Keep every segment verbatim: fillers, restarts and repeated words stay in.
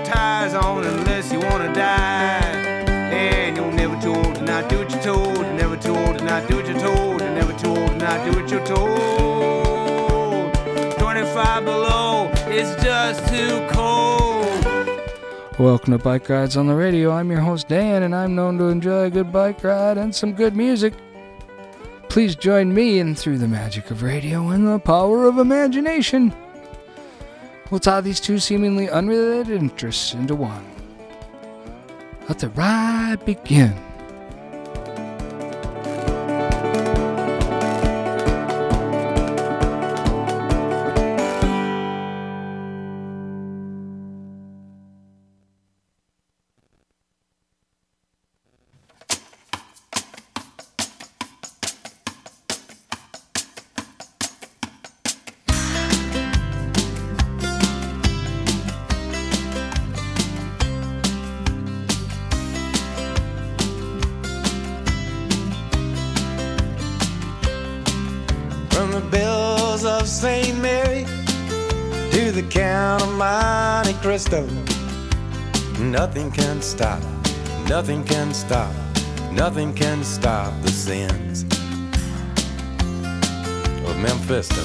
your tires on unless you wanna die. And you're never too old to not do what you're told. You're never too old to not do what you're told. You're never too old to not do what you're told. twenty-five below, it's just too cold. Welcome to Bike Rides on the Radio. I'm your host Dan, and I'm known to enjoy a good bike ride and some good music. Please join me in Through the Magic of Radio and the Power of Imagination. We'll tie these two seemingly unrelated interests into one. Let the ride begin. Nothing can stop, nothing can stop, nothing can stop the sins of Memphisto.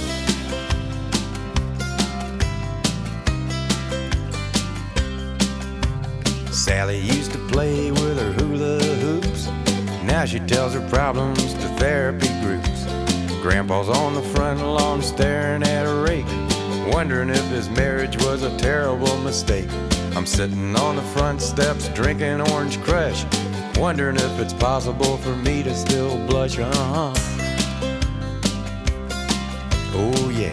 Sally used to play with her hula hoops. Now she tells her problems to therapy groups. Grandpa's on the front lawn staring at a rake, wondering if his marriage was a terrible mistake. I'm sitting on the front steps drinking Orange Crush, wondering if it's possible for me to still blush. Uh-huh. Oh yeah.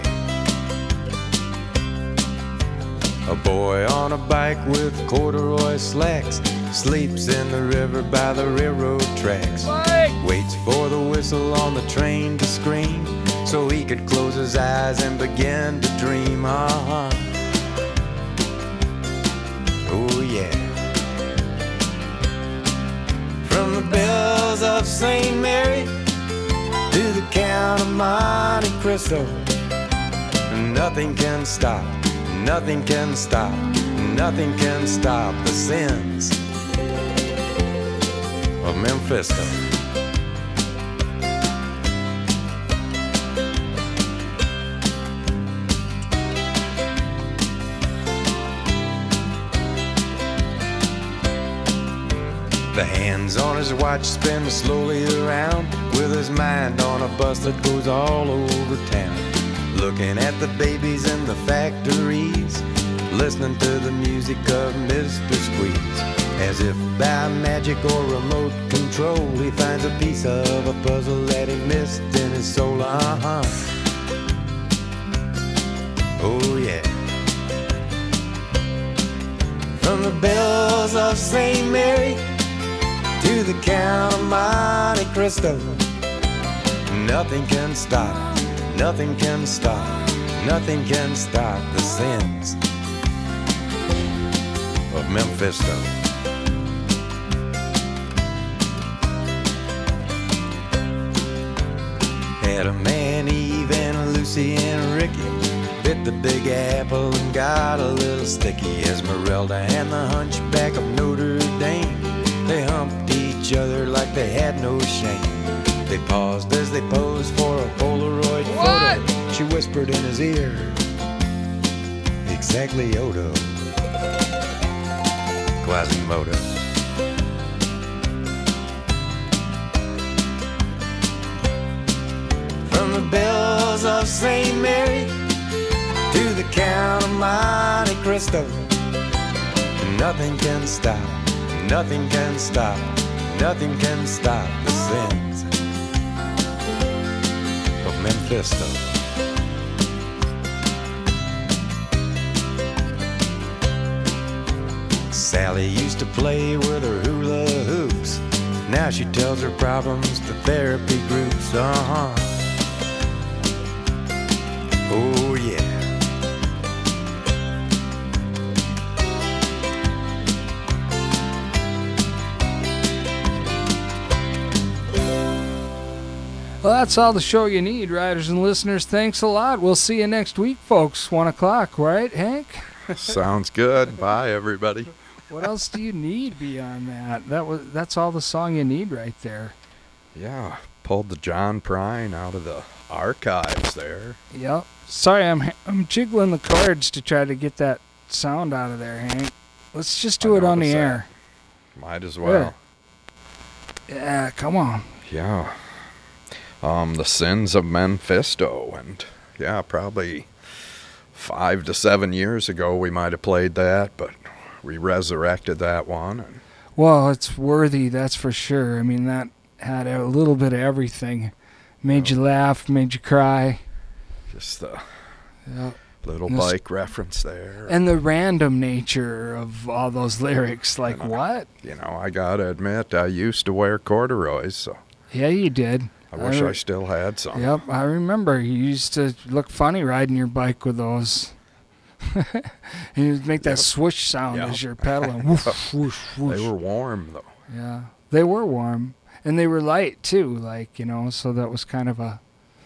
A boy on a bike with corduroy slacks sleeps in the river by the railroad tracks. Waits for the whistle on the train to scream so he could close his eyes and begin to dream. Uh-huh. Oh yeah. From the bells of Saint Mary to the Count of Monte Cristo, nothing can stop, nothing can stop, nothing can stop the sins of Memphisto. The hands on his watch spin slowly around, with his mind on a bus that goes all over town. Looking at the babies in the factories, listening to the music of Mister Squeeze. As if by magic or remote control, he finds a piece of a puzzle that he missed in his soul. Uh-huh. Oh yeah. From the bells of Saint Mary to the Count of Monte Cristo, nothing can stop, nothing can stop, nothing can stop the sins of Memphisto. Adam and Eve and Lucy and Ricky bit the big apple and got a little sticky. Esmeralda and the Hunchback of Notre Dame, they humped each other like they had no shame. They paused as they posed for a Polaroid what? photo. She whispered in his ear, exactly Odo, Quasimodo. From the bells of Saint Mary to the Count of Monte Cristo, nothing can stop, nothing can stop, nothing can stop the sins of Memphisto. Sally used to play with her hula hoops. Now she tells her problems to therapy groups. Uh-huh. Oh yeah. Well, that's all the show you need, riders and listeners. Thanks a lot. We'll see you next week, folks. One o'clock, right, Hank? Sounds good. Bye, everybody. What else do you need beyond that? That was that's all the song you need right there. Yeah, pulled the John Prine out of the archives there. Yep. Sorry, I'm I'm jiggling the chords to try to get that sound out of there, Hank. Let's just do I it on the noticed that. air. Might as well. Yeah, come on. Yeah. Um, the Sins of Mephisto, and yeah, probably five to seven years ago we might have played that, but we resurrected that one. And Well, it's worthy, that's for sure. I mean, that had a little bit of everything. Made you laugh, made you cry. just the Yep. little And this- bike reference there. And the random nature of all those lyrics, like And I- what? You know, I gotta admit, I used to wear corduroys, so Yeah, you did. I wish re- I still had some. Yep, I remember. You used to look funny riding your bike with those. And you'd make that Yep. swoosh sound Yep. as you're pedaling. Woof, whoosh, whoosh. They were warm, though. Yeah, they were warm. And they were light, too, like, you know, so that was kind of a,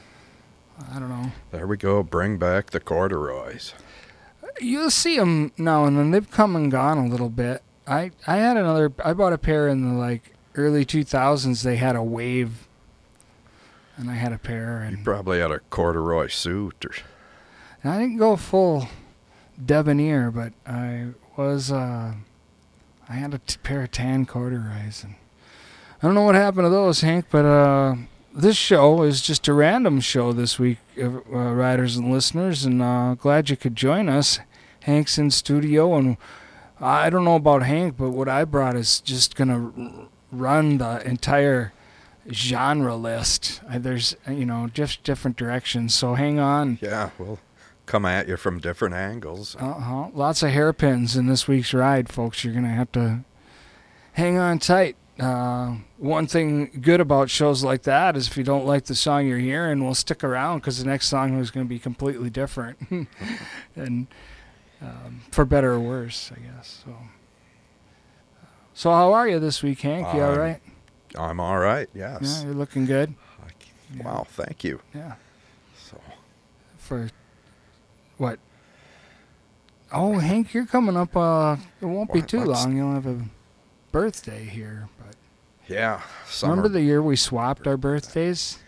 I don't know. There we go, bring back the corduroys. You'll see them now and then. They've come and gone a little bit. I, I had another, I bought a pair in the, like, early two thousands. They had a wave. And I had a pair. You And, probably had a corduroy suit. Or and I didn't go full debonair, but I was, uh, I had a t- pair of tan corduroys. And I don't know what happened to those, Hank, but uh, this show is just a random show this week, uh, uh, riders and listeners, and uh, glad you could join us. Hank's in studio, and I don't know about Hank, but what I brought is just going to r- run the entire genre list. Uh, there's, uh, you know, just different directions, so hang on. Yeah, we'll come at you from different angles. Uh-huh. Lots of hairpins in this week's ride, folks. You're going to have to hang on tight. Uh, one thing good about shows like that is if you don't like the song you're hearing, we'll stick around because the next song is going to be completely different. And um, for better or worse, I guess. So, so how are you this week, Hank? You all Um, right? I'm all right, yes. Yeah, you're looking good. I c- Wow, thank you. Yeah. So, For what? Oh, Hank, you're coming up. Uh, it won't be What- too what's- long. You'll have a birthday here. But yeah, summer. remember the year we swapped our birthdays?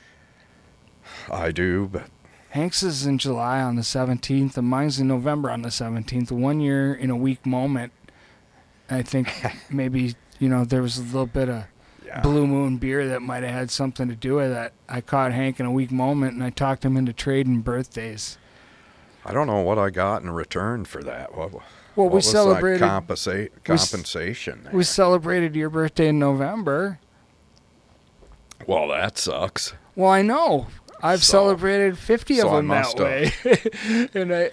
I do, but Hank's is in July on the seventeenth, and mine's in November on the seventeenth. One year in a week moment. I think maybe, you know, there was a little bit of yeah. Blue Moon beer that might have had something to do with it. I caught Hank in a weak moment, and I talked him into trading birthdays. I don't know what I got in return for that. What, Well, what we was celebrated. Like compensa- we s- compensation there? We celebrated your birthday in November. Well, that sucks. Well, I know. I've So- celebrated fifty so of I them that must way. And I,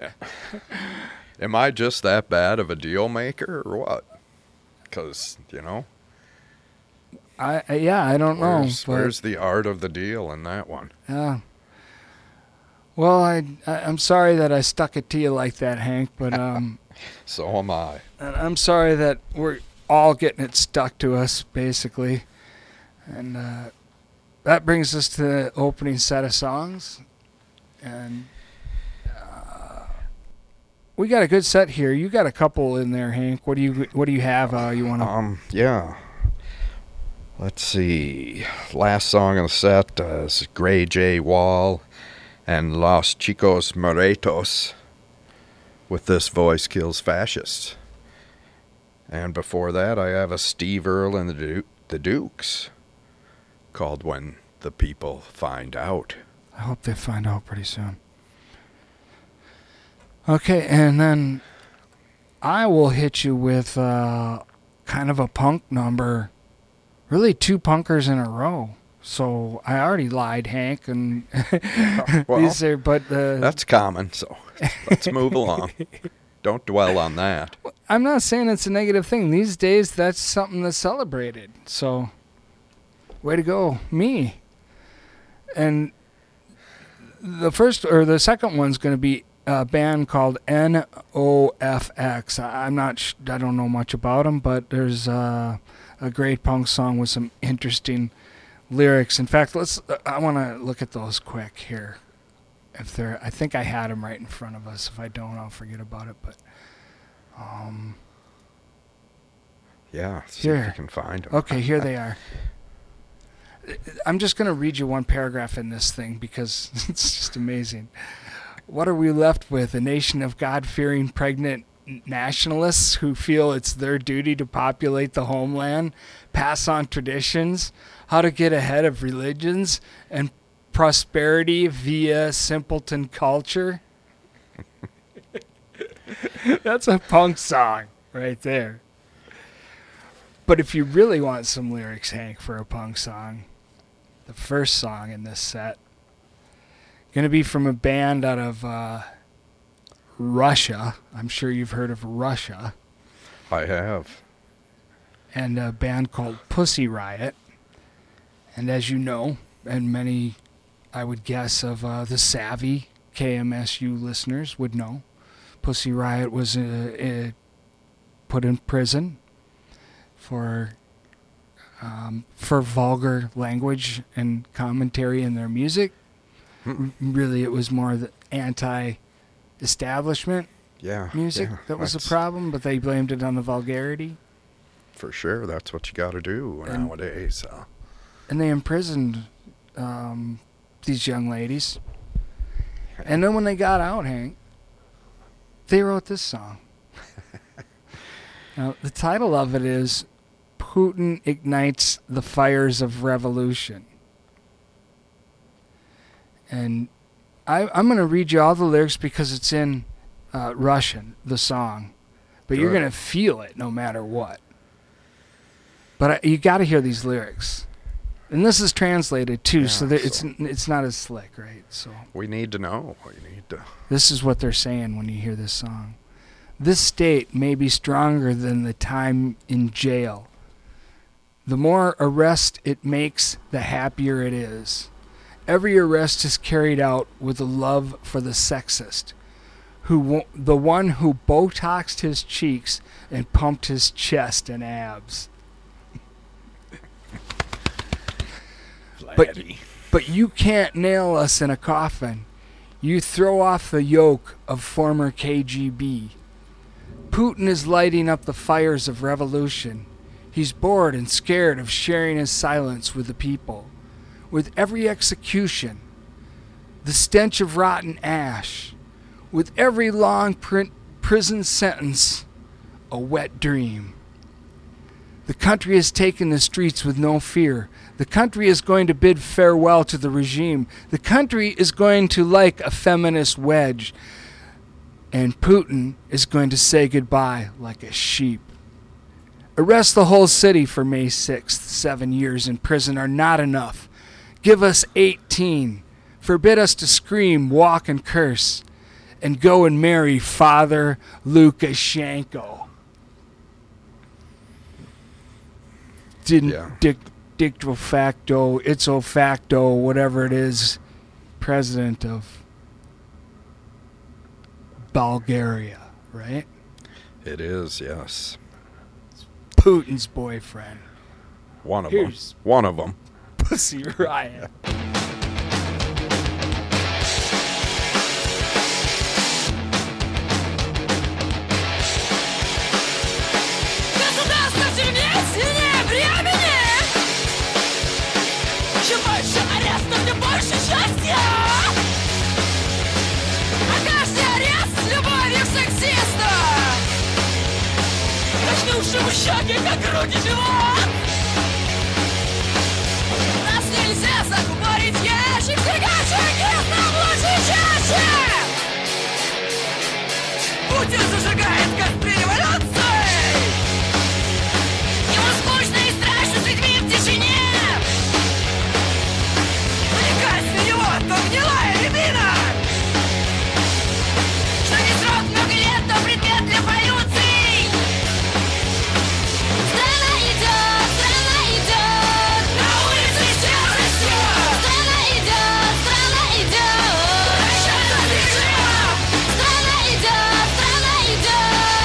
Am I just that bad of a deal maker or what? Because, you know, I, I, yeah, I don't know. where's, but- where's the art of the deal in that one? Yeah. Well, I, I I'm sorry that I stuck it to you like that, Hank. But um, So am I. and I'm sorry that we're all getting it stuck to us, basically. And uh, that brings us to the opening set of songs, and uh, we got a good set here. You got a couple in there, Hank. What do you What do you have? Uh, you want to? Um, yeah. Let's see. Last song on the set uh, is Gray J. Wall and Los Chicos Moretos with This Voice Kills Fascists. And before that, I have a Steve Earle and the, du- the Dukes called When the People Find Out. I hope they find out pretty soon. Okay, and then I will hit you with uh, kind of a punk number. Really, two punkers in a row. So I already lied, Hank, and Well, these are. But uh, That's common, so let's move along. Don't dwell on that. I'm not saying it's a negative thing. These days, that's something that's celebrated. So, way to go, me. And the first or the second one's going to be a band called N O F X. I- I'm not. Sh- I don't know much about them, but there's uh, a great punk song with some interesting lyrics. In fact, let's. I want to look at those quick here. if they're, I think I had them right in front of us. If I don't, I'll forget about it. But um, Yeah, see here. if you can find them. Okay, here they are. I'm just going to read you one paragraph in this thing because it's just amazing. What are we left with? A nation of God-fearing pregnant nationalists who feel it's their duty to populate the homeland, pass on traditions, how to get ahead of religions, and prosperity via simpleton culture? That's a punk song right there. But if you really want some lyrics, Hank, for a punk song, the first song in this set, going to be from a band out of uh, Russia. I'm sure you've heard of Russia. I have. And a band called Pussy Riot. And as you know, and many, I would guess, of uh, the savvy K M S U listeners would know, Pussy Riot was uh, uh, put in prison for um, for vulgar language and commentary in their music. Hmm. Really, it was more the anti-establishment Yeah. music yeah, that was the that's- problem, but they blamed it on the vulgarity. For sure, that's what you got to do And- nowadays. Uh, And they imprisoned um, these young ladies. And then when they got out, Hank, they wrote this song. Now, the title of it is Putin Ignites the Fires of Revolution. And I, I'm going to read you all the lyrics because it's in uh, Russian, the song. But you're Good. going to feel it no matter what. But I, you got to hear these lyrics. And this is translated too, Yeah, so that it's so- it's not as slick, right? So we need to know. We need to. this is what they're saying when you hear this song. This state may be stronger than the time in jail. The more arrest it makes, the happier it is. Every arrest is carried out with a love for the sexist, who wo- the one who Botoxed his cheeks and pumped his chest and abs. But, but you can't nail us in a coffin. You throw off the yoke of former K G B. Putin is lighting up the fires of revolution. He's bored and scared of sharing his silence with the people. With every execution, the stench of rotten ash. With every long print prison sentence, a wet dream. The country has taken the streets with no fear. The country is going to bid farewell to the regime. The country is going to like a feminist wedge. And Putin is going to say goodbye like a sheep. Arrest the whole city for May sixth. Seven years in prison are not enough. Give us eighteen. Forbid us to scream, walk, and curse. And go and marry Father Lukashenko. Didn't Yeah. dic- dicto facto, ipso facto, whatever it is, president of Bulgaria, right? It is, yes. Putin's boyfriend. One of them. Here's- One of them. Pussy Riot. Государство в тюрьме сильнее времени. Чем больше арестов, тем больше счастья. А каждый арест с любовью к сексисту, качнувшему щеки, как грудь и живот. Нас нельзя закупорить в ящик, сигачек нам лучше чаще. Путин зажигает костры революции. Ему скучно и страшно с людьми в тишине. Влекать на него то гнилая рябина. Что не срок много лет, то предмет для полюций. Страна идет, страна идет. На улице все растет. Страна идет, страна идет. Расчет режима. Страна идет, страна идет.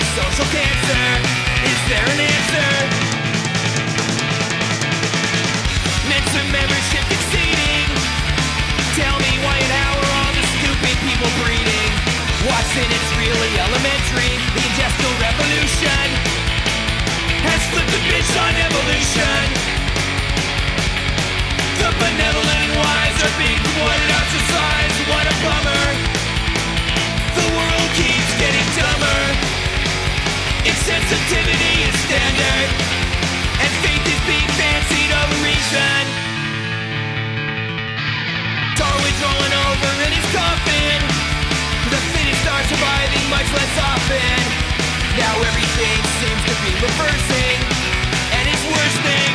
social cancer? Is there an answer? Mensa membership exceeding. Tell me why and how are all the stupid people breeding? Watson, it's really elementary. The industrial revolution has flipped a bitch on evolution. The benevolent and wise are being promoted out to size. What a bummer. The world keeps getting dumber. Insensitivity is standard, and faith is being fancied over reason. Darwin's rolling over in his coffin. The fittest are surviving much less often. Now everything seems to be reversing, and it's worsening.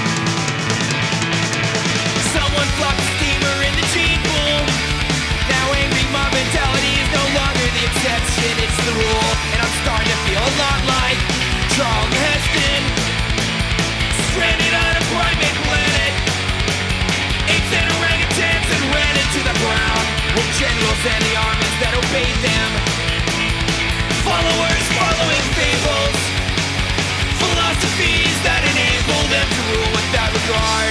Someone flopped a steamer in the gene pool. Now angry mob mentality is no longer the exception, it's the rule. And I'm starting to feel a lot like Charlton Heston, stranded on a primate planet. Apes and orangutans and ran into the ground, with generals and the armies that obeyed them. Followers following fables, philosophies that enable them to rule without regard.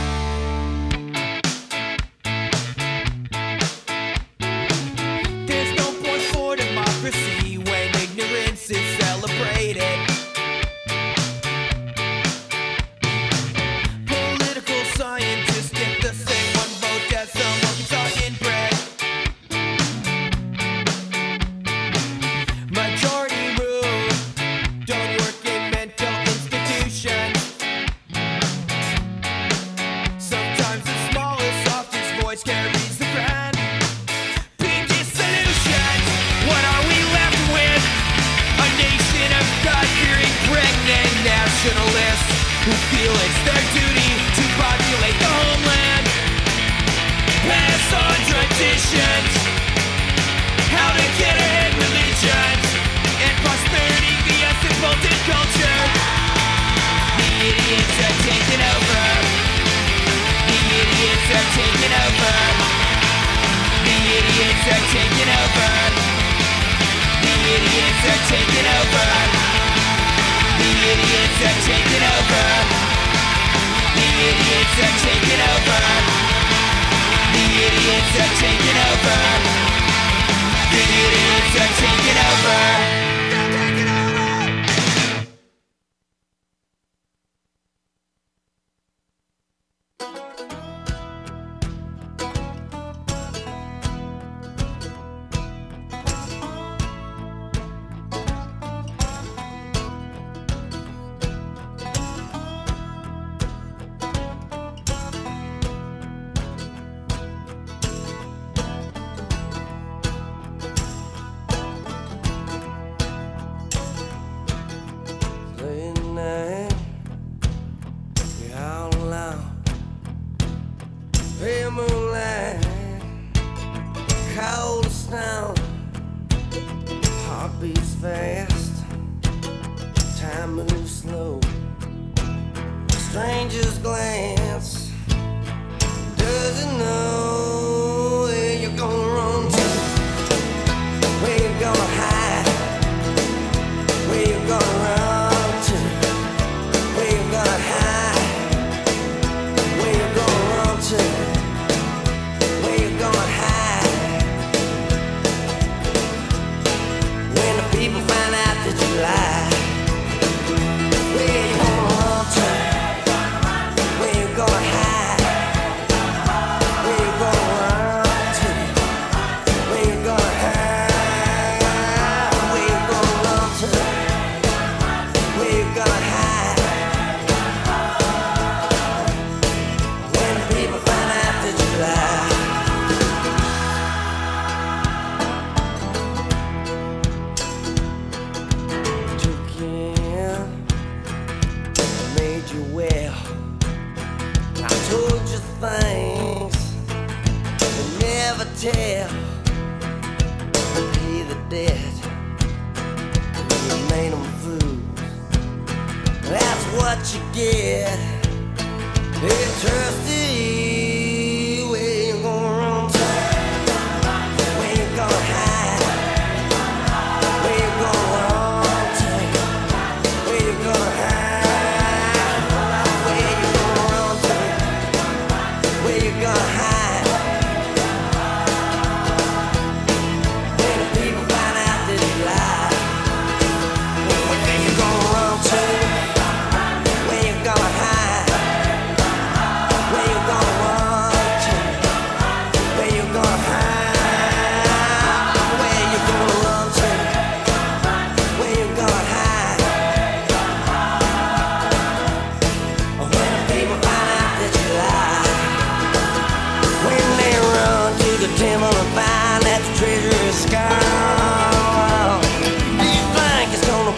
There's no point for democracy when ignorance is celebrated. Political scientists get the same one vote as some Arkansas inbred. Majority rule don't work in mental institutions. Sometimes the smallest, softest voice carries the brand. Biggest solutions. What are we left with? A nation of God-fearing pregnant nationalists who feel it's their duty to populate the homeland. Pass on traditions, how to get ahead religions, and prosperity via simple culture. The idiots are taking over. The idiots are taking over. The idiots are taking over. The idiots are taking over. The idiots are taking over. The idiots are taking over. The idiots are taking over. The idiots are taking over. They're taking over. Late night, you're out loud. Pale moonlight, cold sound. Heart beats fast, time moves slow. Stranger's glance doesn't know where you're gonna run to, where you're gonna hide, where you're gonna run to, where you're gonna hide, where you're gonna run to, where you're gonna hide. When the people find out that you lie, where you gonna run to, where you gonna hide, where you gonna run to, where you gonna hide, where you gonna run to, where you gonna hide. When the people find out that you lie. Took you in, made you well. I told you things you never tell. Pay the debt, you made them fools. That's what you get. They trusted you. Where you gonna run to? Where you gonna hide? Where you gonna run to?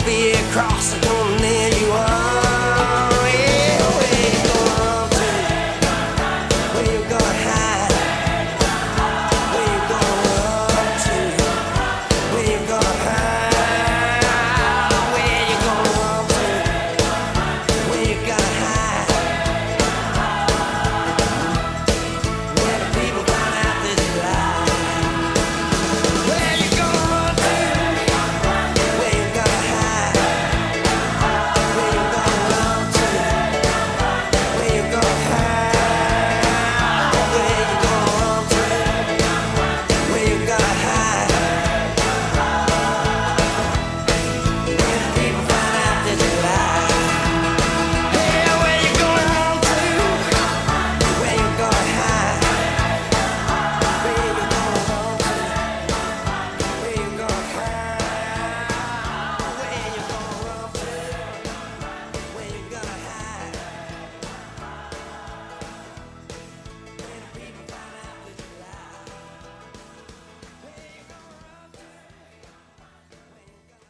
fear cross, I don't nail you on. Yeah, where you gonna run to? Where you gonna hide? Where you gonna run to? Where you gonna hide? Where you gonna run to? Where you gonna hide? Where the people find out that you lie. Where you gonna run to? Where you gonna hide? Where you gonna run to? Where you gonna hide? Where you gonna run to? Where you gonna hide? Where the people find out that you lie. Hey, where you gonna run to? Where you gonna hide? Where you gonna run to? Where you gonna hide? Where you gonna run to? Where you gonna hide? Where the people find out that you lie. Where you gonna run to? Where you gonna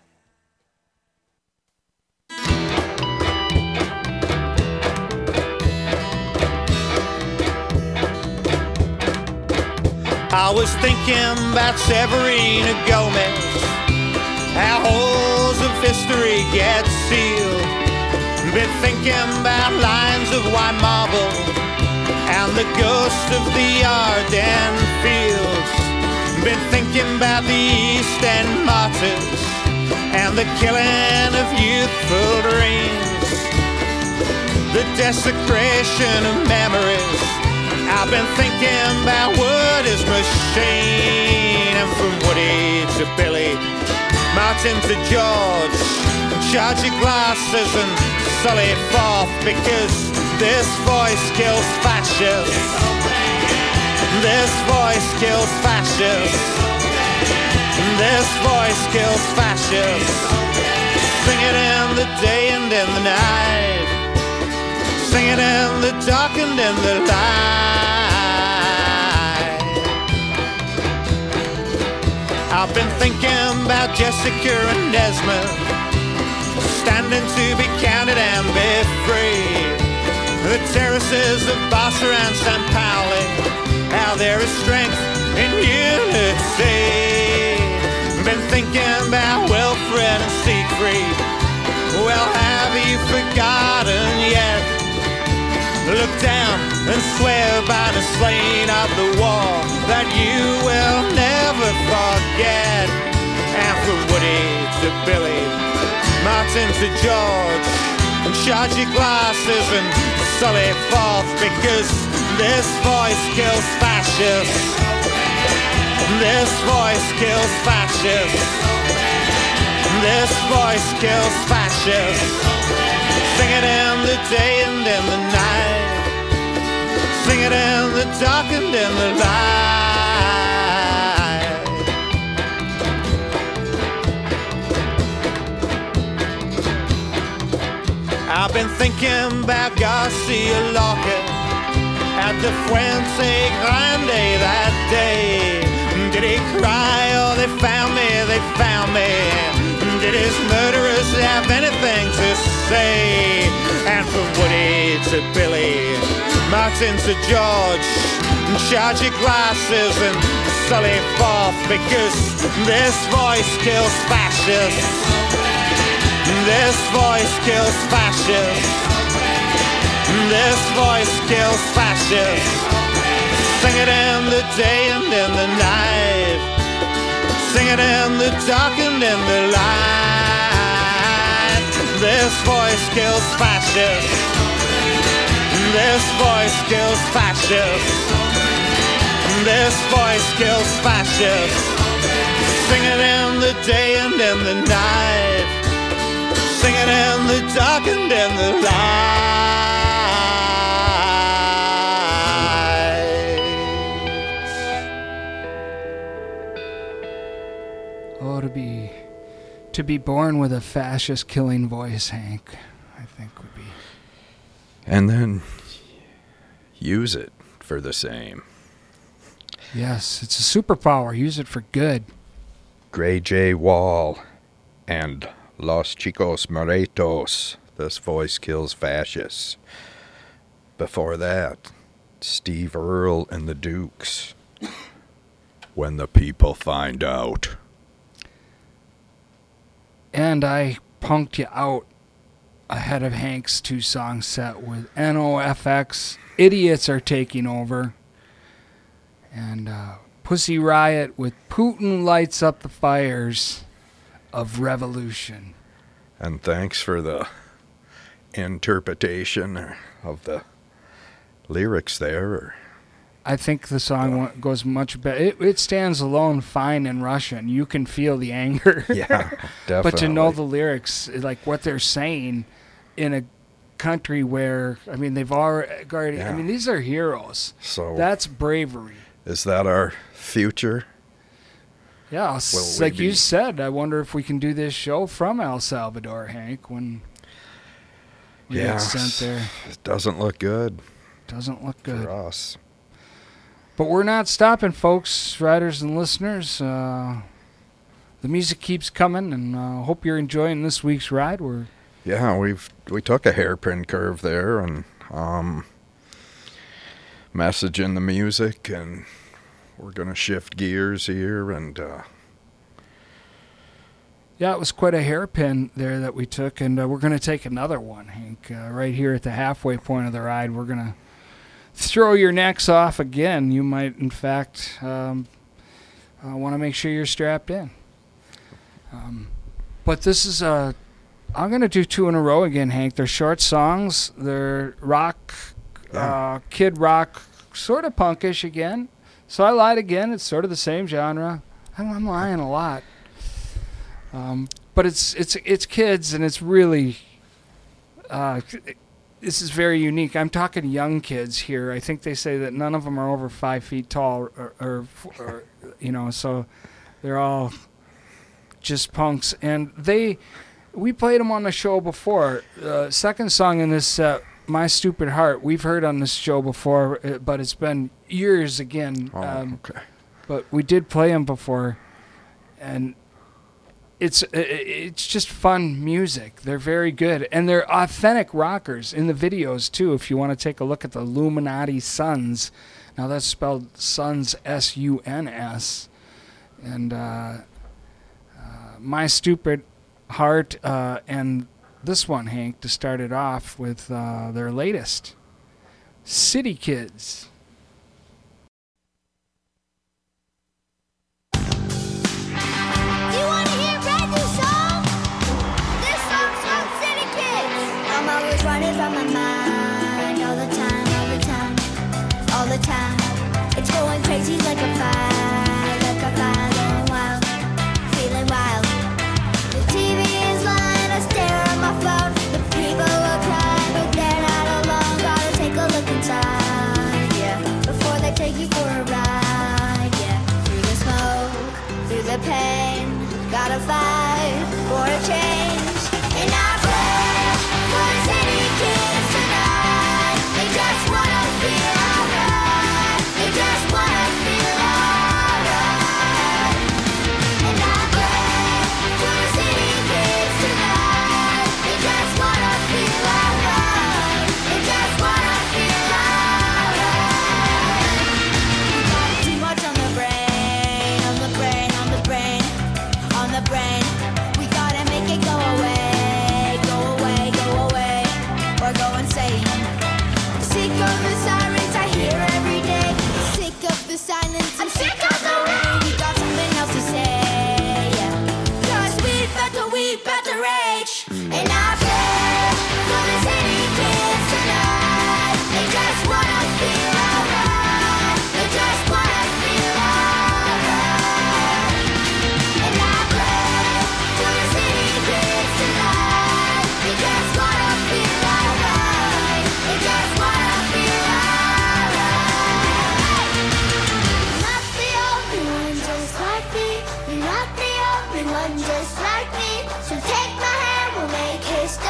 I was thinking about Severina Gomez, how holes of history get sealed. Been thinking about lines of white marble and the ghost of the Ardennes fields. Been thinking about the East End martyrs and the killing of youthful dreams, the desecration of memories. I've been thinking about Woody's machine, and from Woody to Billy, Martin to George, charge your glasses and sully forth, because this voice kills fascists. This voice kills fascists. This voice kills fascists. Sing it in the day and in the night. Sing it in the dark and in the light. I've been thinking about Jessica and Desmond, standing to be counted and be free. The terraces of Barca and Saint Pauli, how there is strength in unity. Been thinking about Wilfred and Siegfried. Well, have you forgotten yet? Look down and swear by the slain of the war that you will never forget. And from Woody to Billy, Martin to George, and charge your glasses and sully forth, because this voice kills fascists. This voice kills fascists. This voice kills fascists. Sing it in the day and in the night. Sing it in the dark and in the light. I've been thinking about Garcia Lorca at the Fuente Grande that day. Did he cry? Oh, they found me, they found me. Did his murderers have anything to say? And from Woody to Billy, Martin to George, charge your glasses and sully forth, because this voice kills fascists. This voice kills fascists. This voice kills fascists. Sing it in the day and in the night. Sing it in the dark and in the light. This voice kills fascists. This voice kills fascists. This voice kills fascists. Sing it in the day and in the night. Sing it in the dark and in the light. Oh, to be to be born with a fascist killing voice, Hank, I think would be. And then use it for the same. Yes, it's a superpower. Use it for good. Gray J. Wall and Los Chicos Moretos, This Voice Kills Fascists. Before that, Steve Earle and the Dukes, When the People Find Out. And I punked you out ahead of Hank's two-song set with N O F X, Idiots Are Taking Over, and uh, Pussy Riot with Putin Lights Up the Fires of Revolution. And thanks for the interpretation of the lyrics there. I think the song wa- goes much better. It, it stands alone fine in Russian. You can feel the anger. Yeah, definitely. But to know the lyrics, like what they're saying in a country where, I mean, they've already, Yeah. I mean, these are heroes. So That's bravery. is that our future? Yeah, s- Will we like you be- said, I wonder if we can do this show from El Salvador, Hank, when we Yeah, get sent there. It doesn't look good Doesn't look good. for us. But we're not stopping, folks, riders and listeners. Uh, the music keeps coming, and uh, hope you're enjoying this week's ride. We're Yeah, we've we took a hairpin curve there, and um, messaging the music, and we're gonna shift gears here, and uh, Yeah, it was quite a hairpin there that we took, and uh, we're going to take another one, Hank. Uh, right here at the halfway point of the ride, we're going to throw your necks off again. You might, in fact, um, uh, want to make sure you're strapped in. Um, but this is a... I'm going to do two in a row again, Hank. They're short songs. They're rock, uh, kid rock, sort of punkish again. So I lied again. It's sort of the same genre. I'm, I'm lying a lot. Um, but it's it's it's kids, and it's really uh, this is very unique. I'm talking young kids here. I think they say that none of them are over five feet tall, or, or, or you know, so they're all just punks. And they we played them on the show before. Uh, second song in this set, My Stupid Heart, we've heard on this show before, uh, but it's been years again. oh, Um, okay. but we did play them before, and it's it's just fun music. They're very good, and they're authentic rockers in the videos too. If you want to take a look at the Illuminati Suns, now that's spelled Suns, S U N S, and uh, uh, My Stupid Heart, uh, and this one, Hank, to start it off with uh, their latest, City Kids. Do you want to hear Reggie's song? This song's from City Kids. I'm always running from my mind all the time, all the time, all the time. It's going crazy like a fire, like a fire going wild, feeling wild. The T V is lying, I stare at my phone. The people are crying, but they're not alone. Gotta take a look inside, yeah, before they take you for a ride, yeah. Through the smoke, through the pain, gotta fight for a change. And I pray for the city kids tonight. They just wanna feel alright. They just wanna feel alright. And I pray for the city kids tonight. They just wanna feel alright. They just wanna feel alright. We got too much on the brain, on the brain, on the brain, on the brain. We gotta make it go away, go away, go away, or go insane. Sick of the sirens I hear every day. Sick of the silence, I'm sick of the rain. We got something else to say, yeah. Cause we better, we better rage. And I pray for the city kids tonight. They just wanna feel alright. They just wanna feel alright. And I pray for the city kids tonight. They just wanna feel alright. They just wanna feel alright. Not the only one just like me. You're not the only one just like me. So take my hand, we'll make history.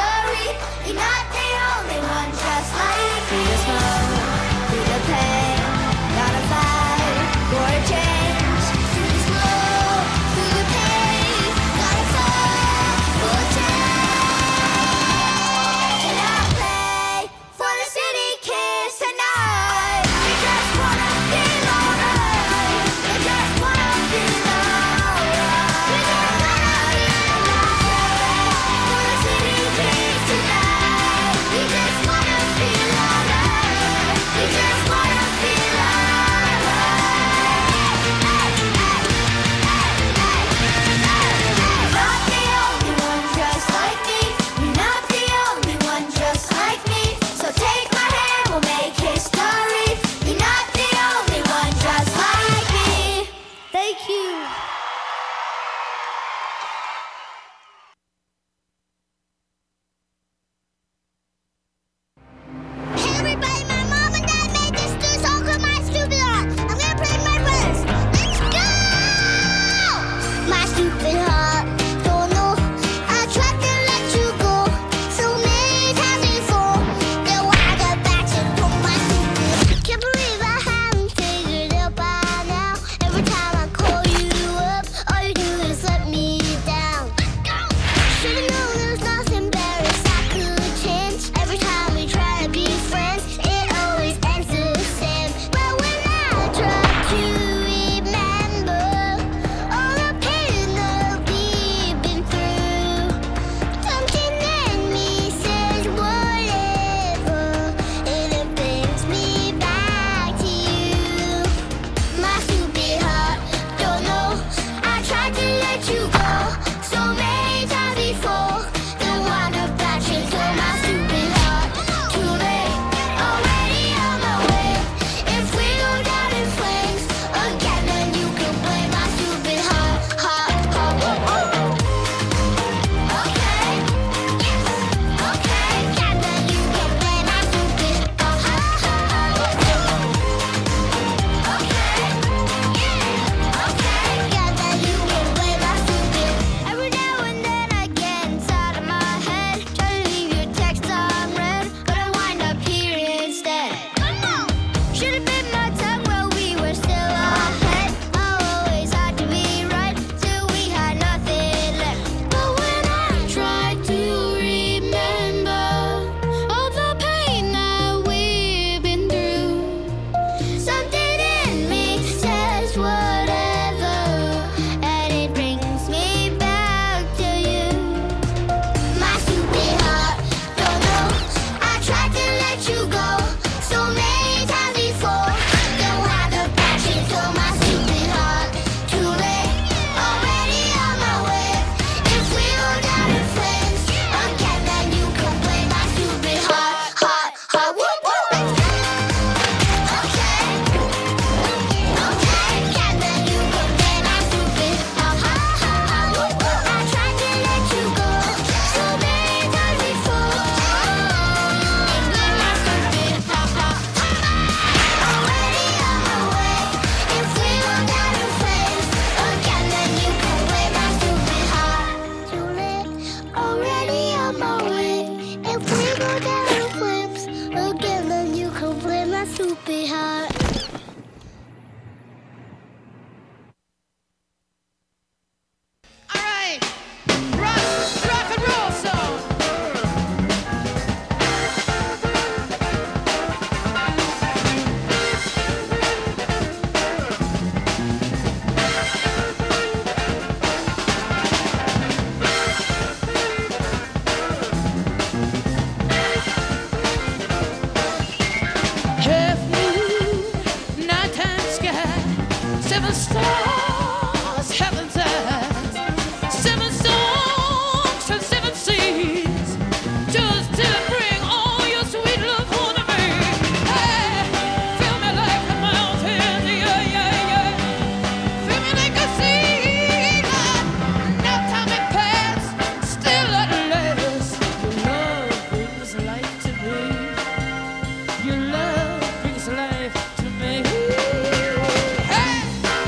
stars, heaven's eyes, seven songs and seven seas, just to bring all your sweet love home to me. Hey, feel me like the mountains, yeah, yeah, yeah. Feel me like a sea, now time it passed, still at last. Your love brings life to me. Your love brings life to me. Hey!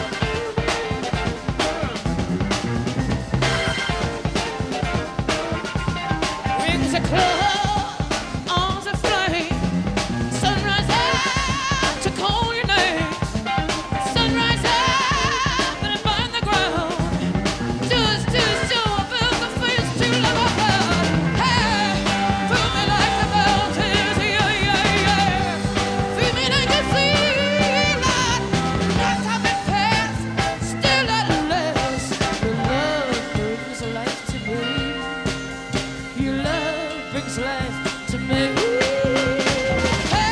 Wings are closed, arms are flame. Sunrise out to call your name. Sunrise out and find the ground. Just to show up in the face to love our proud. Hey, feel me like the mountains, yeah, yeah, yeah. Feel me like a sea, Lord. Not time it passed, still at last. Your love brings life to me. Your love brings life to me. Hey, hey,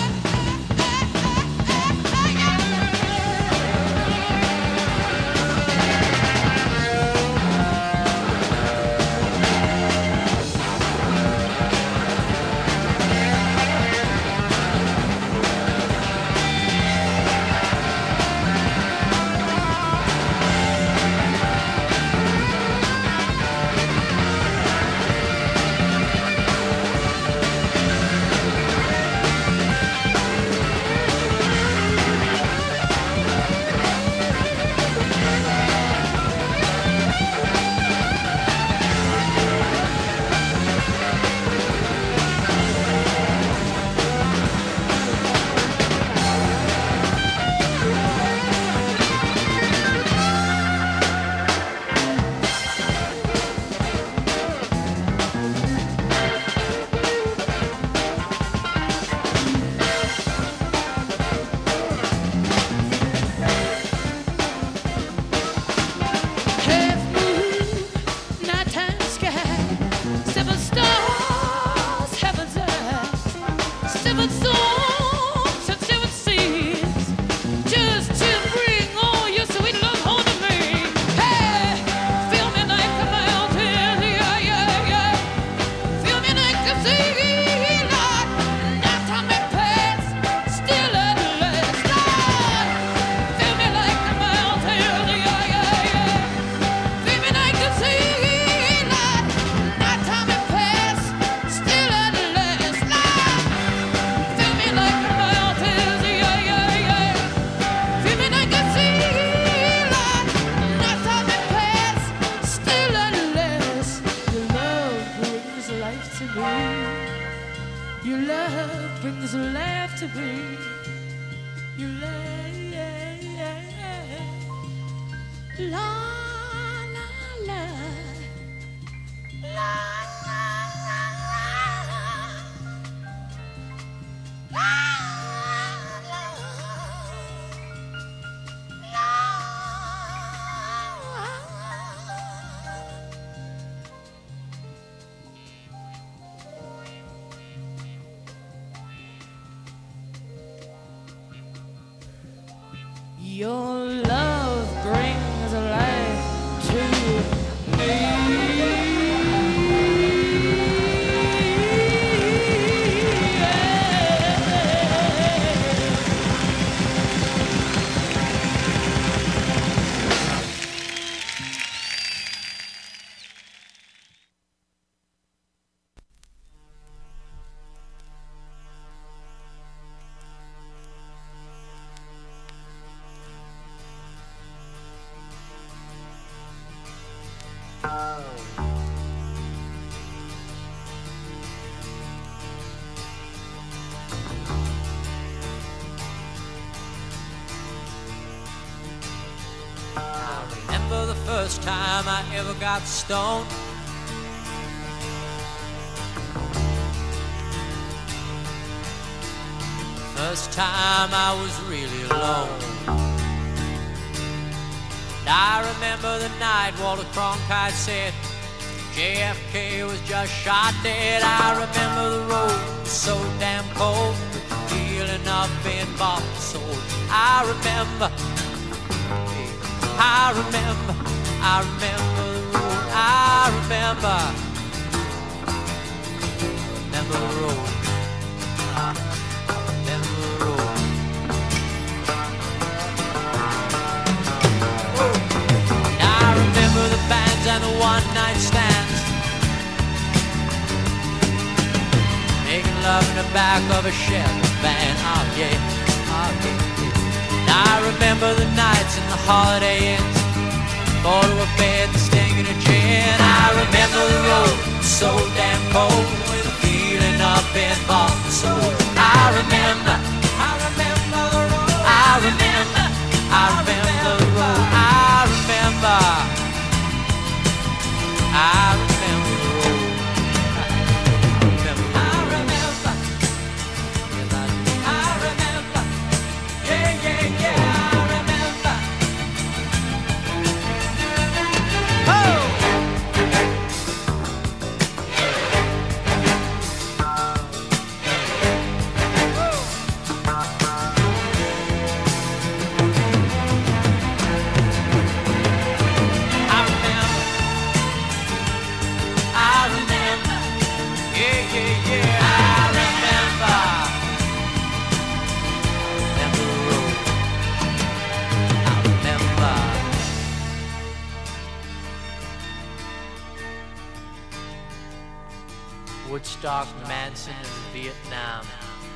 half moon, nighttime sky, seven stars, heaven's eyes, seven songs and seven seas, just to bring all your sweet love home to me. Hey, feel me like the mountains, yeah, yeah, yeah. Feel me like the sea, Lord. Now time it passed, still at last, Lord. Feel me like the mountains, yeah, yeah, yeah. Feel me like the sea, Lord. Now time it passed, still at last, Lord. Feel me like the mountains, yeah, yeah, yeah. Feel me like the sea, Lord. Now time it passed, still at last. Your love brings life to me. Your love brings life to me. Your love, yeah, yeah, yeah. La la la, la la la la, la la la, la. Your love brings life to me. Remember the first time I ever got stoned. First time I was really alone. And I remember the night Walter Cronkite said J F K was just shot dead. I remember the road was so damn cold, feeling up in Boston. I remember I remember, I remember the road. I remember, remember the road. Remember the road. I remember the bands and the one-night stands, making love in the back of a Chevy van. Oh yeah, oh yeah. I remember the nights in the Holiday Inns, thought of a bed and stinging a gin. I remember the road, so damn cold, with a feeling up involved. So I remember, I remember the road. I remember, I remember the road. I remember, I remember the road. I remember, yes I do. I remember, yeah, yeah, yeah. I remember. Oh! Woodstock, Manson, and Vietnam.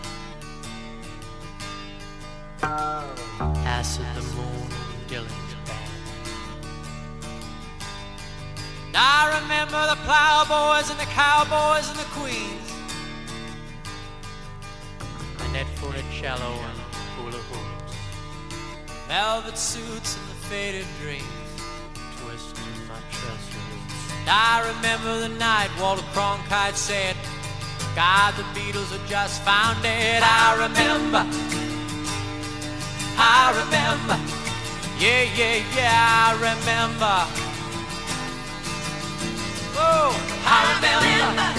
Acid, the Moon, Dylan's band. I remember the plowboys and the cowboys and the queens, Annette Funicello and hula hoops, velvet suits and the faded dreams, twisting my trust roots. I remember the night Walter Cronkite said, God, the Beatles had just found it. I remember, I remember, yeah, yeah, yeah, I remember. Oh, I remember,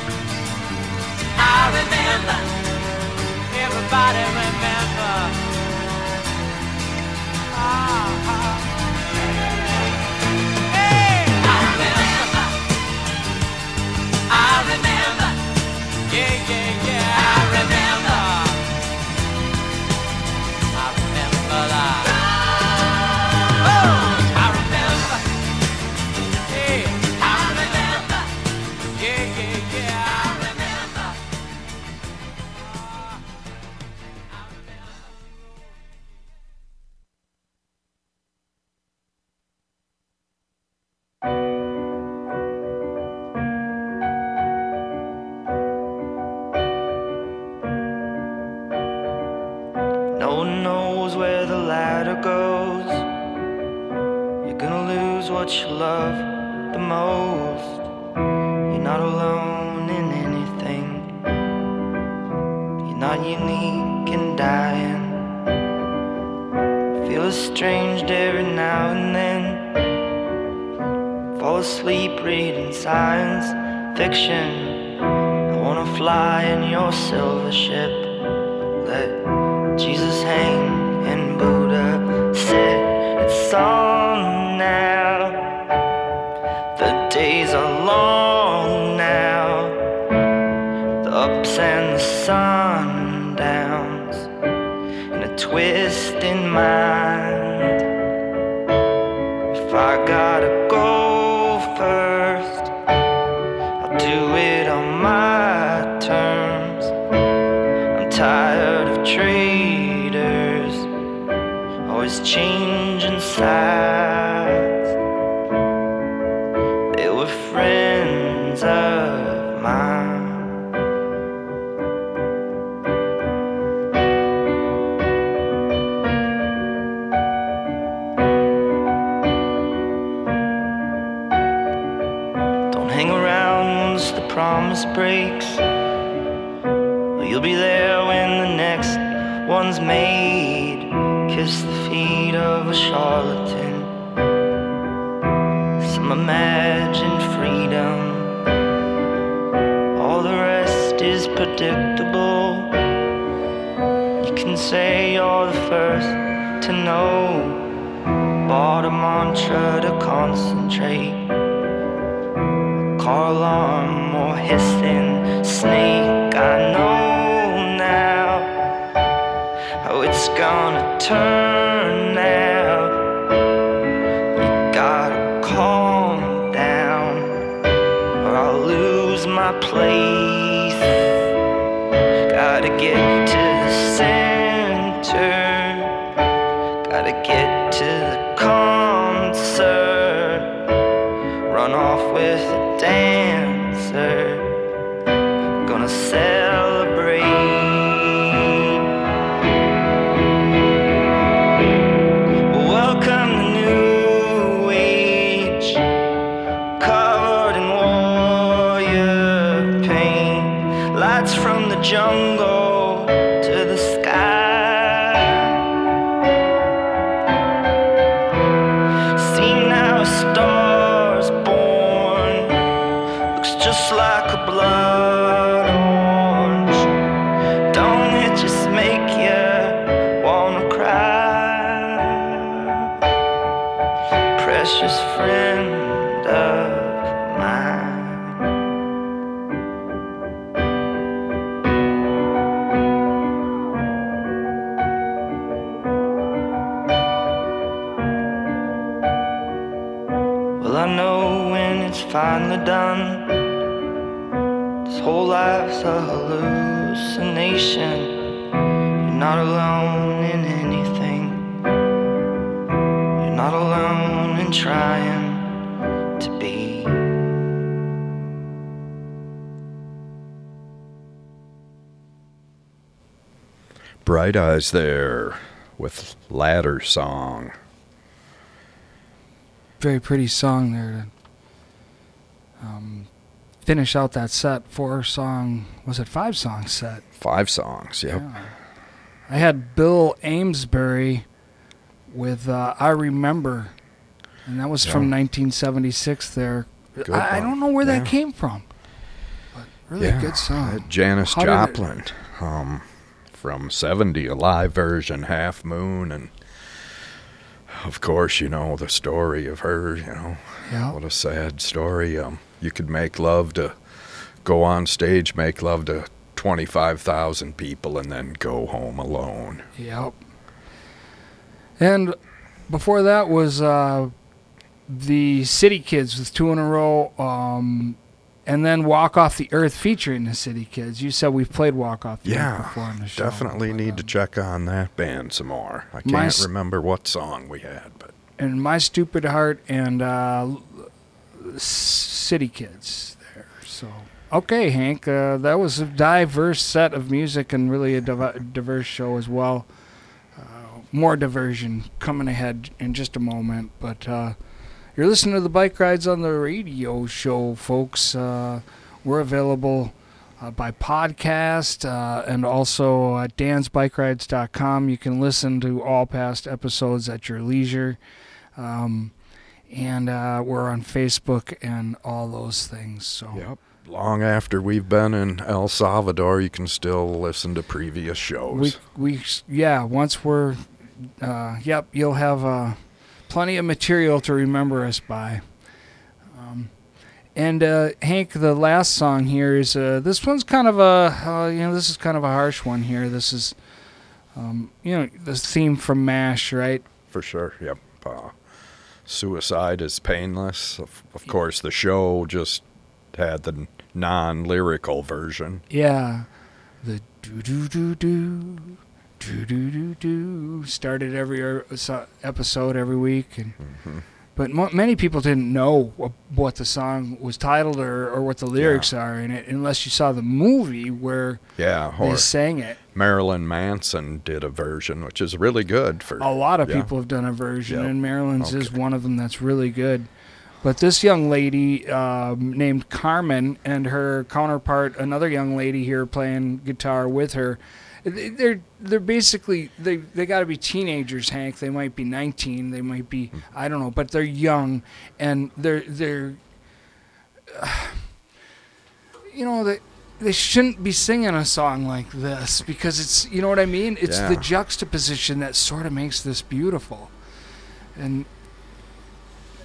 I remember, everybody remember. Ah, ah. I remember, yeah, yeah, yeah, I remember, I remember that. Oh, I remember, yeah, I remember, yeah, yeah, yeah, I remember. I remember. No one knows where the ladder goes. You're gonna lose what you love the most. You're not alone in anything. You're not unique in dying. Feel estranged every now and then. Fall asleep reading science fiction. I wanna fly in your silver ship. Let Jesus hang and Buddha sit. It's on now. The days are long now. The ups and the sundowns. And a twist in mind. If I gotta go first, I'll do it on my terms. I'm tired of traitors, always changing sides. They were friends of mine. Don't hang around once the promise breaks. You'll be there when the next one's made. Kiss the feet of a charlatan. Some imagined freedom. All the rest is predictable. You can say you're the first to know. bought a mantra to concentrate. Car alarm or hissing snake. I know now how it's gonna turn out. You gotta calm down or I'll lose my place. Gotta get to the center. Gotta get to the concert. Run off with a dancer. Gonna celebrate. Welcome to New Age. Covered in warrior paint. Lights from the jungle to the sky. See now a star's born. Looks just like a blood orange. Don't it just make you wanna cry? Precious friend of mine. Well, I know when it's finally done, this whole life's a hallucination. You're not alone in anything. You're not alone in trying to be. Bright Eyes there with Ladder Song. Very pretty song there to um, finish out that set. Four song, was it five song set? Five songs, yep. Yeah. I had Bill Amesbury with uh, I Remember, and that was Yeah. from nineteen seventy-six there. Good I, I one. don't know where Yeah. that came from, but really Yeah, a good song. uh, Janis How did it- Joplin um, from seventy, a live version, Half Moon, and of course, you know, the story of her, you know, Yeah. what a sad story. Um, you could make love to, go on stage, make love to twenty-five thousand people, and then go home alone. Yep. And before that was uh, the City Kids with two in a row, um, and then Walk Off the Earth featuring the City Kids. You said we've played Walk Off the Earth Yeah, before on the show. definitely need to check on that band some more. I My can't s- remember what song we had, but And My Stupid Heart and uh, City Kids there. So okay, Hank, uh, that was a diverse set of music and really a div- diverse show as well. Uh, more diversion coming ahead in just a moment, but uh, you're listening to the Bike Rides on the Radio show, folks. Uh, we're available uh, by podcast uh, and also at dans bike rides dot com. You can listen to all past episodes at your leisure. Um, and uh, we're on Facebook and all those things. So yep. Long after we've been in El Salvador, you can still listen to previous shows. we we yeah. Once we're uh, yep, you'll have uh, plenty of material to remember us by. Um, and uh, Hank, the last song here is uh, this one's kind of a uh, you know this is kind of a harsh one here. This is um, you know the theme from MASH, right? For sure, yep. Uh, Suicide is Painless. Of, of course, the show just had the non-lyrical version. Yeah, the do do do do do do do do started every er- so- episode every week, and Mm-hmm. but mo- many people didn't know wh- what the song was titled or, or what the lyrics are in it unless you saw the movie where Yeah, they or sang it. Marilyn Manson did a version, which is really good. For A lot of yeah. people have done a version, Yep. and Marilyn's is Okay. one of them that's really good. But this young lady um, named Carmen and her counterpart, another young lady here playing guitar with her, they- they're they're basically they they got to be teenagers, Hank. They might be nineteen, they might be I don't know, but they're young and they're they're uh, you know they they shouldn't be singing a song like this because it's you know what I mean. It's the Yeah. juxtaposition that sort of makes this beautiful, and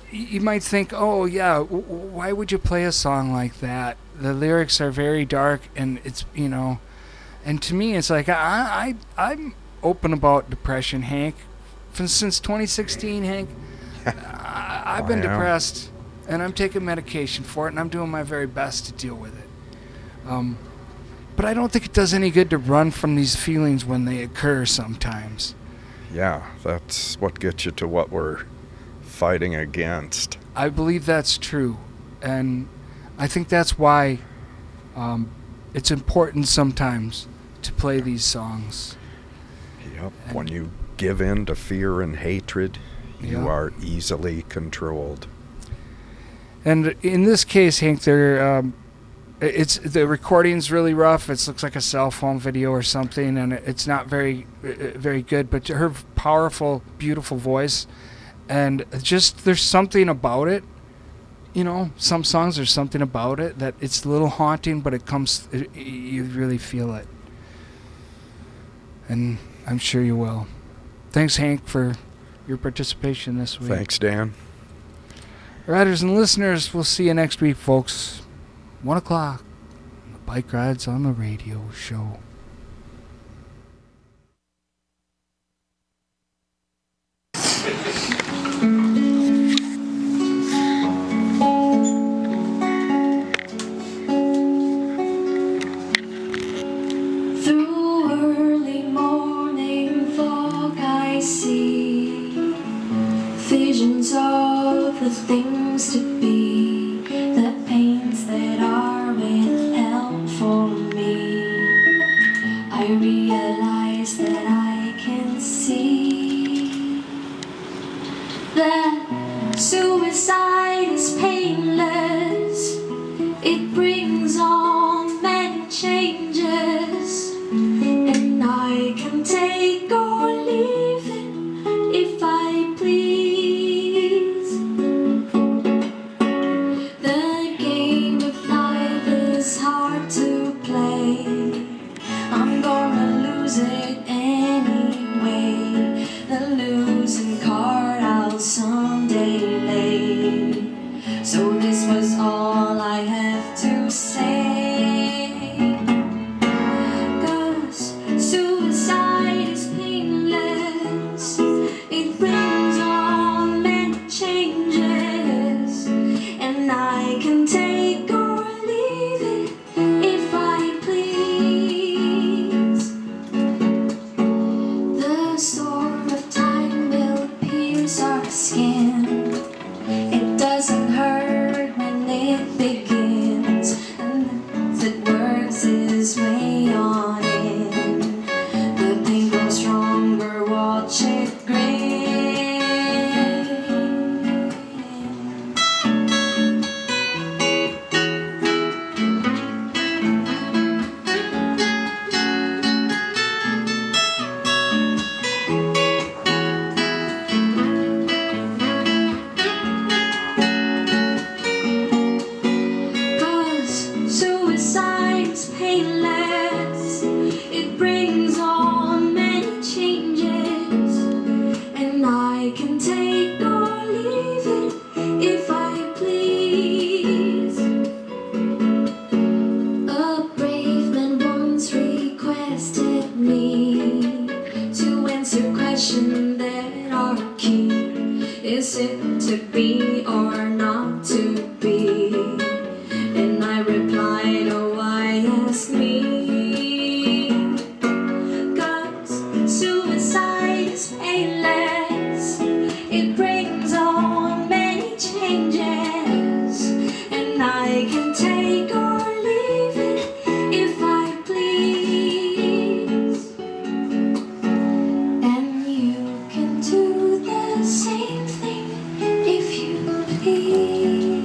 you might think, oh yeah, w- why would you play a song like that? The lyrics are very dark, and it's, you know, and to me it's like I I I'm open about depression, Hank. For, since twenty sixteen, Hank, I, I've been I am. depressed, and I'm taking medication for it, and I'm doing my very best to deal with it. Um, but I don't think it does any good to run from these feelings when they occur sometimes. Yeah, that's what gets you to what we're fighting against. I believe that's true, and I think that's why um, it's important sometimes to play these songs. Yep. And When you give in to fear and hatred, you Yeah. are easily controlled. And in this case, Hank, there, um, it's the recording's really rough. It looks like a cell phone video or something, and it's not very, uh, very good. But her powerful, beautiful voice, and just there's something about it. You know, some songs there's something about it that it's a little haunting, but it comes, it, you really feel it. And I'm sure you will. Thanks, Hank, for your participation this week. Thanks, Dan. Riders and listeners, we'll see you next week, folks. One o'clock. The Bike Rides on the Radio show. Through early morning fog I see visions of the things to be, the pains that are withheld from me. I realize that I can see that suicide is painless. It brings on many changes, and I can take or leave it if I please. The game of life is hard to play. I'm gonna lose it anyway. The losing card I'll someday lay. So this was all I have to say. 'Cause suicide is painless. It brings on many changes, and I can take or leave it if I please. The storm of time will pierce our skin. It doesn't hurt when it begins, and as it works its way on in, the pain grows stronger, watch it grin. Cause suicide is painless. It brings on many changes, and I can take or leave it if I please. A brave man once requested me to answer questions that are key. Is it to be or not to be? And I replied, oh, why ask me? 'Cause suicide is painless. It brings on many changes, and I can take or leave it if I please. And you can do the same thing if you please.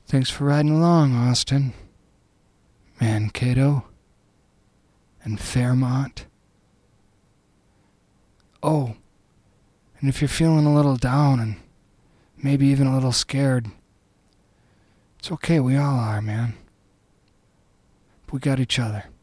Thanks for riding along, Austin, Mankato, and Fairmont. Oh, and if you're feeling a little down and maybe even a little scared, it's okay, we all are, man. We got each other.